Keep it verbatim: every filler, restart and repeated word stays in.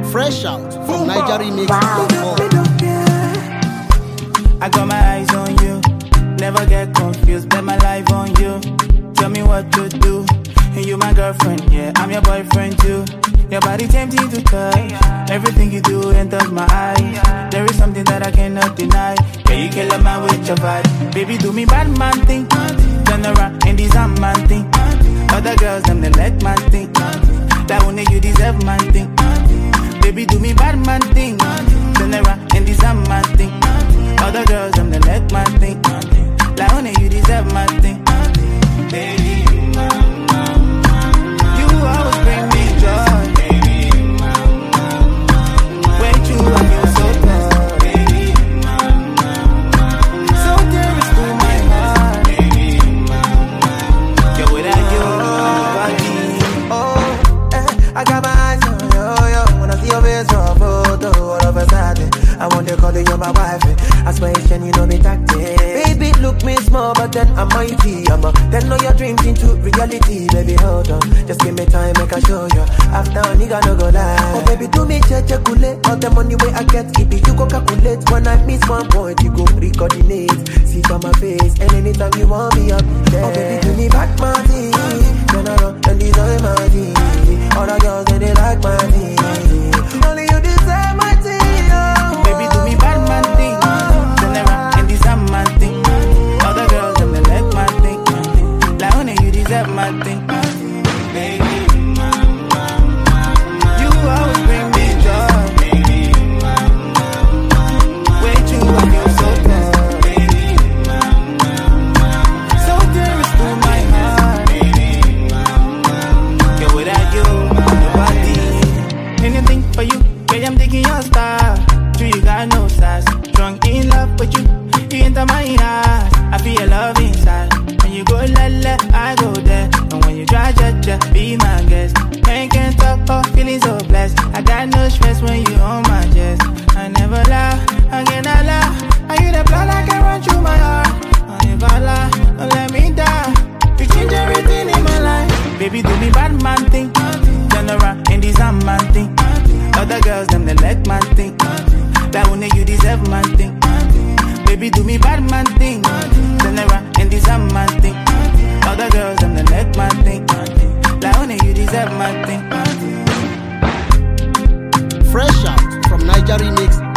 Fresh out from Niger Remix. I got my eyes on you. Never get confused, bet my life on you. Tell me what to do. And you my girlfriend, yeah, I'm your boyfriend too. Your body tempting to touch. Everything you do enters my eyes. There is something that I cannot deny. Yeah, you kill a man with your vibe. Baby, do me bad man thing. Turn around and this a man thing. Other girls, them they let man think. That only you deserve man thing. Baby, do me bad man thing. Turn around and this a man thing. Other girls, them they let man think. That only you deserve man thing. Baby, you always bring me joy. Way too long, you're so tough. So dearest to my heart. You're without you, nobody. Oh, eh, I got my eyes on you, yo. When I see your face on photo, all of a sudden I want to call you, you're my wife. Aspiration, you know me tactic. Baby, look me small, but then I'm mighty. I'm a then know your dreams into reality. Baby, hold on, just give me time, make I show you. After a nigga no go lie. Oh baby, do me check check kule. All the money way I get, keep it you go calculate. When I miss one point, you go recoordinate. See on my face, and anytime you want me, I'll be there. Oh baby, do me back my thing. Then I run and design my thing. All the girls they, they like my thing. Only you deserve my thing. Oh. Baby, do me bad man thing. Turn around and this a man thing. Other girls them they let man thing. Like only you deserve my thing. Baby, you always bring me joy. Way too long, you're so tough. So dearest to my heart. You're without you, nobody. Anything for you, girl, I'm taking your star. True, you got no sass. Drunk in love with you, you enter my heart. I feel your love inside. When you go la la, I go there. And when you try ja ja, be my guest. Man can't talk, oh, feeling so blessed. I got no stress when you on my chest. I never lie, I cannot lie. Are you the blood I can run through my heart? I never lie, don't let me die. You change everything in my life. Baby, do me bad man thing. Turn around and this a man thing. Other girls, them they let man think. That only you deserve man thing. Baby, do me bad man thing. Turn around and this a man thing. Other girls, them they let man think. That only you deserve man thing. Fresh out from Niger Remix.